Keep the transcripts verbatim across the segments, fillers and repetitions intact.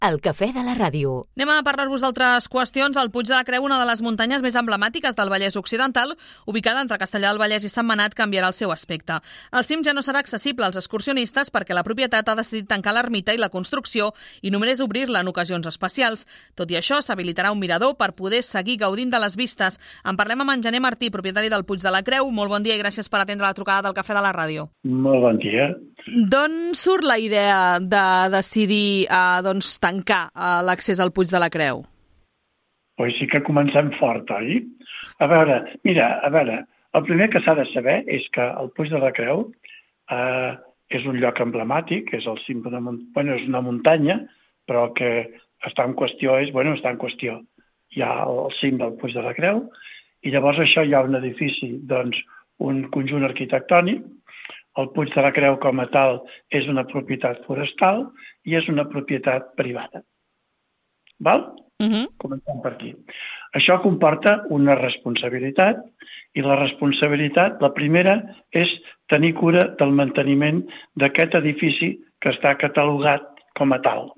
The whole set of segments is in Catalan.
El cafè de la ràdio. Anem a parlar-vos d'altres qüestions. El Puig de la Creu, una de les muntanyes més emblemàtiques del Vallès Occidental, ubicada entre Castellar del Vallès i Sentmenat, canviarà el seu aspecte. El cim ja no serà accessible als excursionistes perquè la propietat ha decidit tancar l'ermita i la construcció i només obrir-la en ocasions especials. Tot i això, s'habilitarà un mirador per poder seguir gaudint de les vistes. En parlem amb en Gener Martí, propietari del Puig de la Creu. Molt bon dia i gràcies per atendre la trucada del cafè de la ràdio. Molt bon dia. D'on surt la idea de decidir eh, doncs, tancar eh, l'accés al Puig de la Creu? Pues sí que comencem fort, oi? A veure, mira, a veure, el primer que s'ha de saber és que el Puig de la Creu eh, és un lloc emblemàtic, és el cim d'una muntanya, bueno, és una muntanya, però que està en qüestió, és, bueno, està en qüestió. Hi ha el cim del Puig de la Creu i llavors això hi ha un edifici, doncs, un conjunt arquitectònic. El Puig de la Creu com a tal és una propietat forestal i és una propietat privada. Val? Uh-huh. Comencem per aquí. Això comporta una responsabilitat i la responsabilitat, la primera, és tenir cura del manteniment d'aquest edifici que està catalogat com a tal.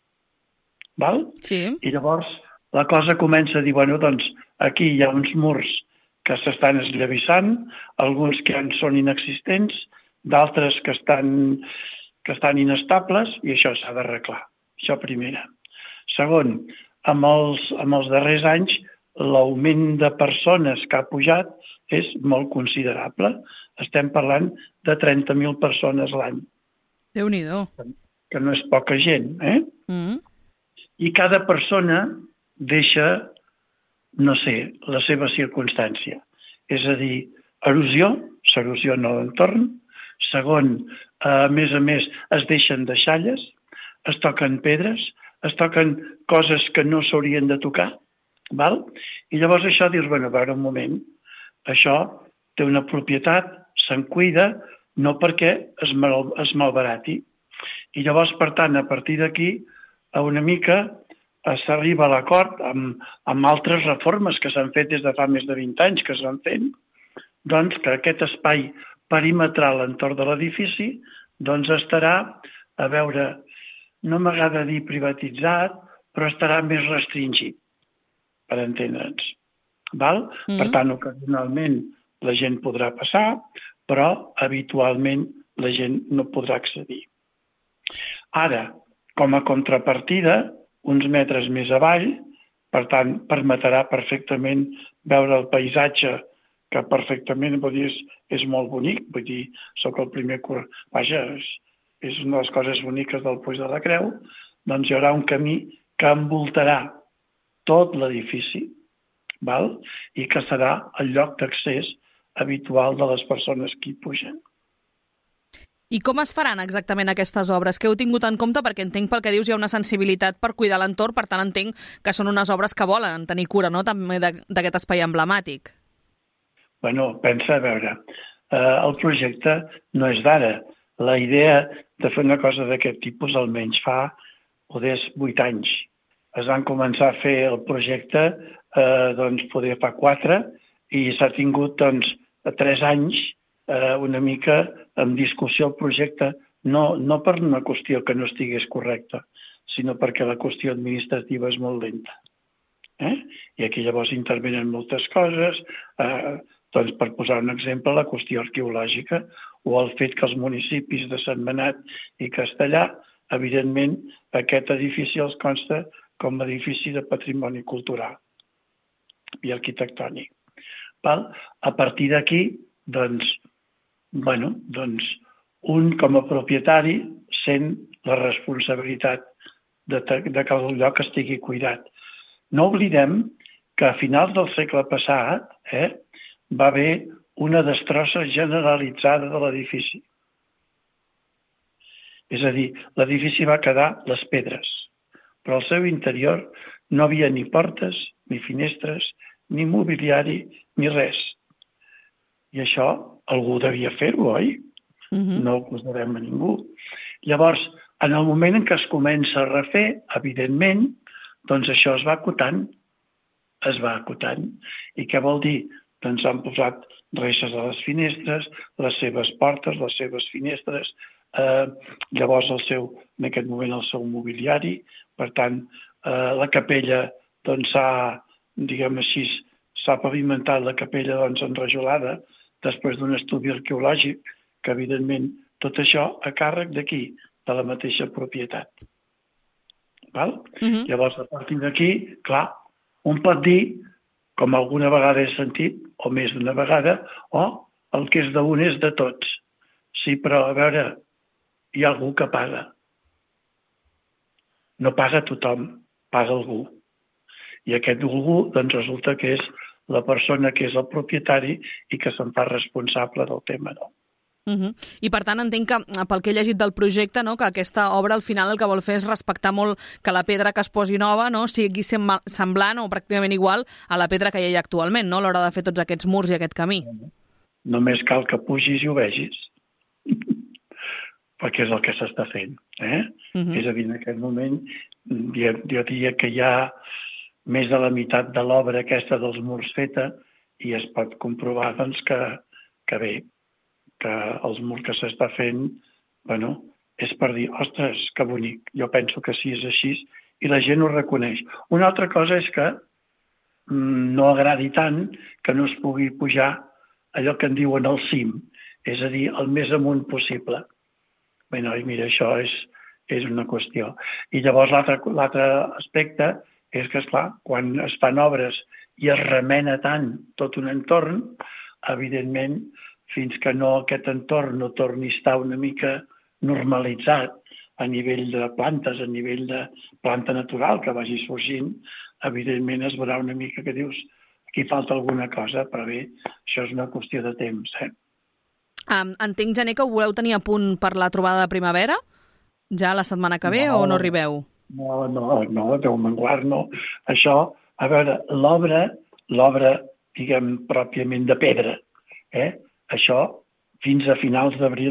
Val? Sí. I llavors la cosa comença a dir, bueno, doncs aquí hi ha uns murs que s'estan esllavissant, alguns que en són inexistents, d'altres que estan, que estan inestables, i això s'ha d'arreglar. Això primera. Segon, amb els, amb els darrers anys, l'augment de persones que ha pujat és molt considerable. Estem parlant de trenta mil persones l'any. Déu-n'hi-do. Que no és poca gent, eh? Mm. I cada persona deixa, no sé, la seva circumstància. És a dir, erosió, s'erosiona l'entorn. Segon, a més a més, es deixen deixalles, es toquen pedres, es toquen coses que no s'haurien de tocar, val? I llavors això dius, bueno, a veure un moment, això té una propietat, se'n cuida, no perquè es, mal, es malbarati. I llavors, per tant, a partir d'aquí, a una mica s'arriba a l'acord amb, amb altres reformes que s'han fet des de fa més de vint anys que s'han fet, doncs que aquest espai perimetral entorn de l'edifici doncs estarà, a veure, no m'agrada dir privatitzat, però estarà més restringit, per entendre'ns. Val? Mm-hmm. Per tant, ocasionalment la gent podrà passar, però habitualment la gent no podrà accedir. Ara, com a contrapartida, uns metres més avall, per tant, permetrà perfectament veure el paisatge que perfectament, vull dir, és, és molt bonic, vull dir, sóc el primer curs, vaja, és, és una de les coses boniques del Puig de la Creu, doncs hi haurà un camí que envoltarà tot l'edifici, val? I que serà el lloc d'accés habitual de les persones que hi pugen. I com es faran exactament aquestes obres? Què heu tingut en compte? Perquè entenc pel que dius hi ha una sensibilitat per cuidar l'entorn, per tant entenc que són unes obres que volen tenir cura, no?, també d'aquest espai emblemàtic. Bueno, pensa, a veure, eh, el projecte no és d'ara. La idea de fer una cosa d'aquest tipus almenys fa, poder, vuit anys. Es van començar a fer el projecte, eh, doncs, poder fa quatre, i s'ha tingut, doncs, tres anys, eh, una mica en discussió el projecte, no, no per una qüestió que no estigués correcta, sinó perquè la qüestió administrativa és molt lenta. Eh? I aquí llavors intervenen moltes coses, eh, doncs, per posar un exemple, la qüestió arqueològica o el fet que els municipis de Sentmenat i Castellar, evidentment, aquest edifici els consta com a edifici de patrimoni cultural i arquitectònic. Val? A partir d'aquí, doncs, bueno, doncs, un com a propietari sent la responsabilitat de, de que el lloc estigui cuidat. No oblidem que a finals del segle passat, eh, va haver una destrossa generalitzada de l'edifici. És a dir, l'edifici va quedar les pedres, però al seu interior no havia ni portes, ni finestres, ni mobiliari, ni res. I això algú devia fer-ho, oi? Uh-huh. No ho posarem a ningú. Llavors, en el moment en què es comença a refer, evidentment, doncs això es va acotant, es va acotant. I què vol dir? Doncs han posat reixes a les finestres, les seves portes, les seves finestres, eh, llavors el seu, en aquest moment el seu mobiliari, Per tant, eh, la capella doncs, s'ha, diguem així, s'ha pavimentat la capella doncs, enrajolada després d'un estudi arqueològic, que evidentment tot això a càrrec d'aquí, de la mateixa propietat. Val? Uh-huh. Llavors, a partir d'aquí, clar, un pot dir, com alguna vegada he sentit, o més d'una vegada, o oh, el que és d'un és de tots. Sí, però, a veure, hi ha algú que paga. No paga tothom, paga algú. I aquest algú, doncs, resulta que és la persona que és el propietari i que se'n fa responsable del tema, no? Uh-huh. I per tant entenc que, pel que he llegit del projecte, no, que aquesta obra al final el que vol fer és respectar molt que la pedra que es posi nova, no, sigui semblant o pràcticament igual a la pedra que hi ha actualment, no, a l'hora de fer tots aquests murs i aquest camí. Només cal que pugis i ho vegis, perquè és el que s'està fent. Eh? Uh-huh. És a dir, en aquest moment jo, jo diria que hi ha més de la meitat de l'obra aquesta dels murs feta i es pot comprovar doncs, que, que bé, que els murs que s'està fent, bueno, és per dir, ostres, que bonic, jo penso que sí és així, i la gent ho reconeix. Una altra cosa és que mm, no agradi tant que no es pugui pujar allò que en diuen el cim, és a dir, el més amunt possible. Bé, no, i mira, això és, és una qüestió. I llavors l'altre aspecte és que, esclar, quan es fan obres i es remena tant tot un entorn, evidentment, fins que no aquest entorn no torni a estar una mica normalitzat a nivell de plantes, a nivell de planta natural que vagi sorgint, evidentment es veurà una mica que dius aquí falta alguna cosa, però bé, això és una qüestió de temps. Eh? Um, entenc, Gené, que ho voleu tenir a punt per la trobada de primavera? Ja la setmana que ve no, o no arribeu? No, no, no, Déu me'n guard, no. Això, a veure, l'obra, l'obra, diguem, pròpiament de pedra, eh? Això, fins a finals d'abril,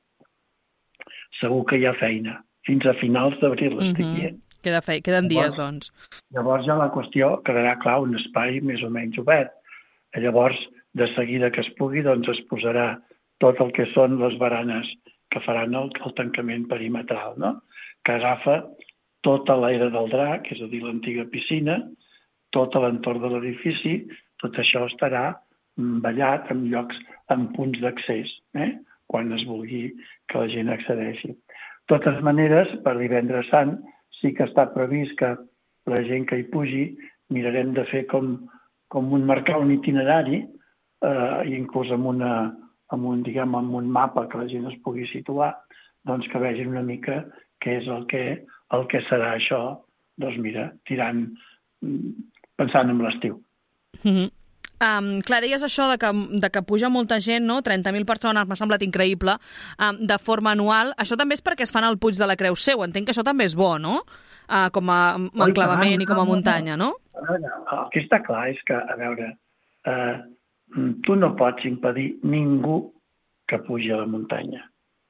segur que hi ha feina. Fins a finals d'abril, estic uh-huh. dient. Queda fe... Queden dies, doncs. Llavors ja la qüestió quedarà, clar, un espai més o menys obert. Llavors, de seguida que es pugui, doncs es posarà tot el que són les baranes que faran el, el tancament perimetral, no? Que agafa tota l'era del drac, és a dir, l'antiga piscina, tot l'entorn de l'edifici, tot això estarà ballat en llocs, en punts d'accés, eh? Quan es vulgui que la gent accedeixi. De totes maneres, per divendres sant, sí que està previst que la gent que hi pugi mirarem de fer com, com un marcar un itinerari, eh, inclús amb, una, amb, un, diguem, amb un mapa que la gent es pugui situar, doncs que vegin una mica què és el que, el que serà això, doncs mira, tirant, pensant en l'estiu. Mm-hmm. Um, clar, deies això de que, de que puja molta gent, no? trenta mil persones, m'ha semblat increïble, um, de forma anual. Això també és perquè es fan al Puig de la Creu seu. Entenc que això també és bo, no? Uh, com a enclavament i com a muntanya, no? A veure, el que està clar és que, a veure, uh, tu no pots impedir ningú que pugi a la muntanya.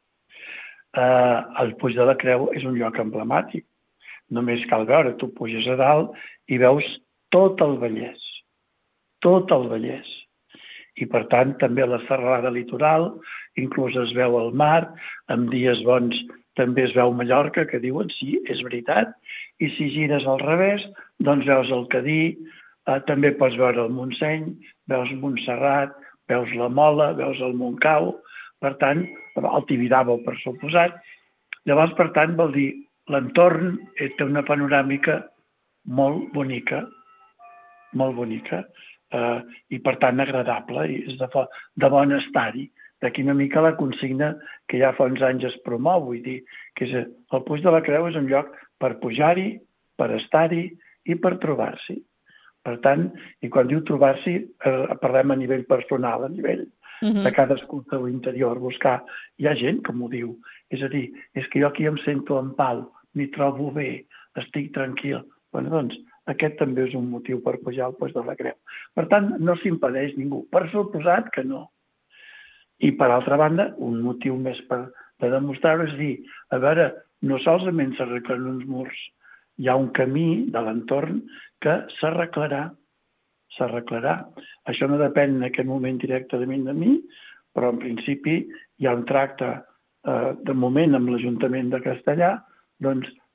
Uh, el Puig de la Creu és un lloc emblemàtic. Només cal veure, tu puges a dalt i veus tot el Vallès. Tot el Vallès. I, per tant, també la serralada litoral, inclús es veu el mar, en dies bons també es veu Mallorca, que diuen, sí, és veritat, i si gires al revés, doncs veus el Cadí, eh, també pots veure el Montseny, veus Montserrat, veus la Mola, veus el Montcau, per tant, el Tibidabo, per suposat. Llavors, per tant, vol dir, l'entorn té una panoràmica molt bonica, molt bonica, Uh, i per tant agradable, i és de, de bon estar-hi. D'aquí una mica la consigna que ja fa uns anys es promou, vull dir que és, el Puig de la Creu és un lloc per pujar-hi, per estar-hi i per trobar-s'hi. Per tant, i quan diu trobar-s'hi, eh, parlem a nivell personal, a nivell uh-huh. de cadascú del interior, buscar. Hi ha gent que m'ho diu, és a dir, és que jo aquí em sento en pau, m'hi trobo bé, estic tranquil. Bueno, doncs, aquest també és un motiu per pujar al Puig de la Creu. Per tant, no s'impedeix ningú. Per suposat que no. I, per altra banda, un motiu més per, per demostrar-ho és dir, a veure, no solament s'arreglen uns murs, hi ha un camí de l'entorn que s'arreglarà. S'arreglarà. Això no depèn en aquest moment directament de mi, però en principi hi ha un tracte eh, de moment amb l'Ajuntament de Castellà doncs,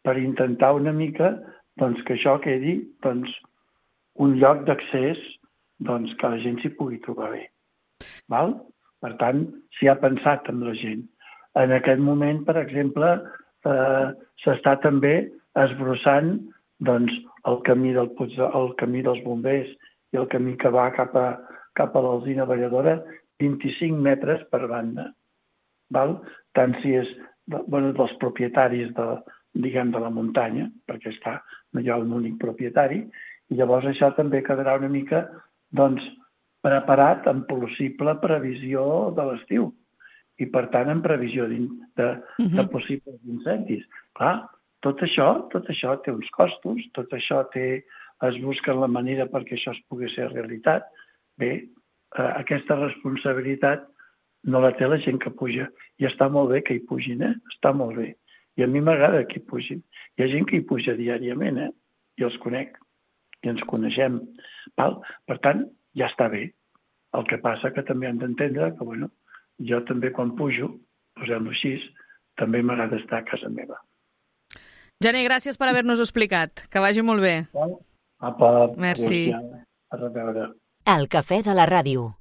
per intentar una mica doncs, que això quedi doncs, un lloc d'accés doncs, que la gent s'hi pugui trobar bé. Val? Per tant, s'hi ha pensat amb la gent. En aquest moment, per exemple, eh, s'està també esbrossant doncs, el, camí del Puig, el camí dels bombers i el camí que va cap a, cap a l'Alzina Balladora, vint-i-cinc metres per banda. Val? Tant si és de, bueno, dels propietaris de, diguem, de la muntanya, perquè està, no hi ha un únic propietari, i llavors això també quedarà una mica doncs, preparat en possible previsió de l'estiu i, per tant, en previsió de, de, de possibles incendis. Clar, tot això, tot això té uns costos, tot això té, es busca la manera perquè això es pugui ser realitat. Bé, eh, aquesta responsabilitat no la té la gent que puja. I està molt bé que hi pugin, eh? Està molt bé. I a mi m'agrada que hi pugin. Hi ha gent que hi puja diàriament, eh? I els conec. I ens coneixem. Val? Per tant, ja està bé. El que passa que també han d'entendre que, bueno, jo també quan pujo, posem-ho així, també m'agrada estar a casa meva. Gené, gràcies per haver-nos explicat. Que vagi molt bé. Apa, merci. A reveure. El cafè de la ràdio.